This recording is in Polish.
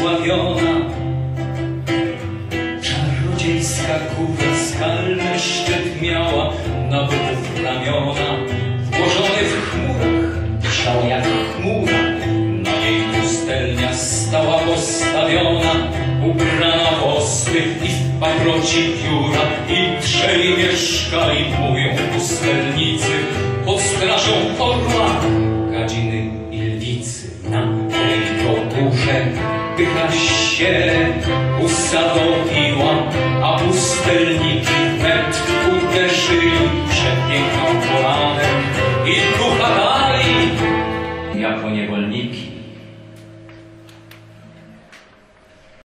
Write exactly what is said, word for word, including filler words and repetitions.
błogosławiona. Czarodziejska góra skalny szczyt miała, nabotów ramiona, włożony w chmurach, ciało jak chmura. Na jej pustelnia stała postawiona, ubrana w ostry i w paproci pióra. I trzej mieszkali, mówią pustelnicy, pod strażą orła, gadziny i lwicy. Na tej górze pycha się usadowiła, a pustelniki wnet uderzyli przepiękną kolanem i ducha dali jako niewolniki.